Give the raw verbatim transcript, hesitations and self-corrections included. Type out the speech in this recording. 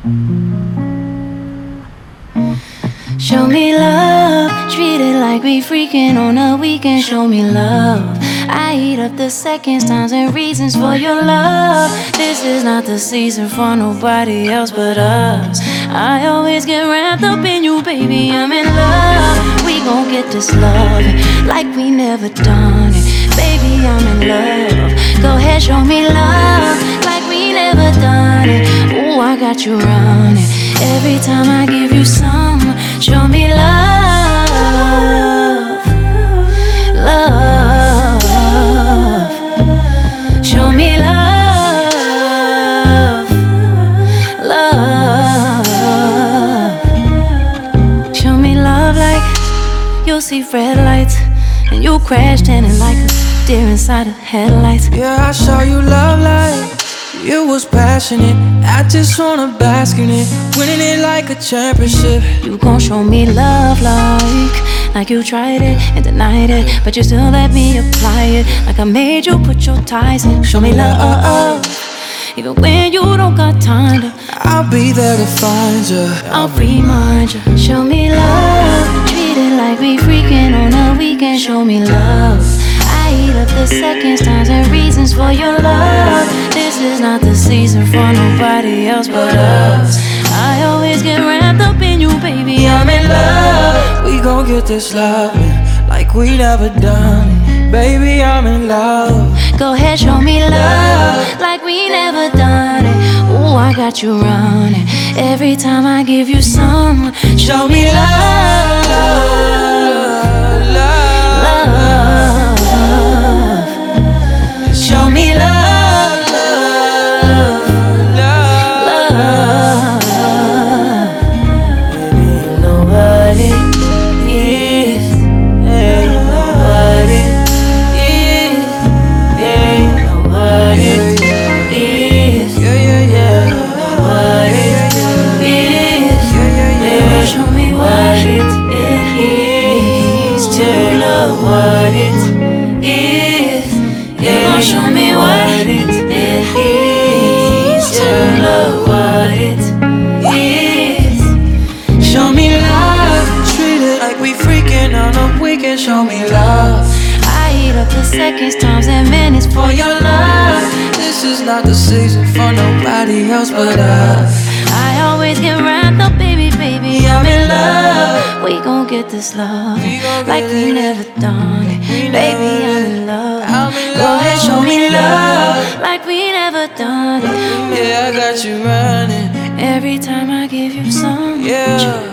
Show me love, treat it like we freaking on a weekend. Show me love, I eat up the seconds, times, and reasons for your love. This is not the season for nobody else but us. I always get wrapped up in you, baby, I'm in love. We gon' get this love like we never done it. Baby, I'm in love. Go ahead, show me love like we never done it. Ooh, I got you running every time I give you some. Show me love, love. Show me love, love. Show me love like you'll see red lights and you crash landing like a deer inside of headlights. Yeah, I saw you love like you was passionate. I just wanna bask in it, winning it like a championship. You gon' show me love like Like you tried it and denied it, but you still let me apply it. Like I made you put your ties in. Show me love even when you don't got time to. I'll be there to find you, I'll remind you. Show me love, treat it like we freaking on a weekend. Show me love, I eat up the seconds, times, and reasons for your love. This is not the season for nobody else but us. I always get wrapped up in you, baby, I'm in love. we gon' get this love like we never done it. Baby, I'm in love. Go ahead, show me love like we never done it. Ooh, I got you running every time I give you some. Show me love, love, love. Show me love, love, love, love. Baby, you know what it is. Yeah, you know what it is. Yeah, you know what it is. yeah, yeah, yeah. What it is. Baby, show me what it is to love what it is. Yeah, show me what it is to love what it is. Show me love, Treat it like we freaking on a weekend. Show me love. I eat up the seconds, times, and minutes for your love. This is not the season for nobody else but us. I always get wrapped up, baby, baby, I'm in love. We gon' get this love We gon' like get we it. never done it. We Baby, never I'm did. in love. I'm in Go ahead, love. show me love like we never done it. Yeah, I got you running. Every time I give you some. Yeah.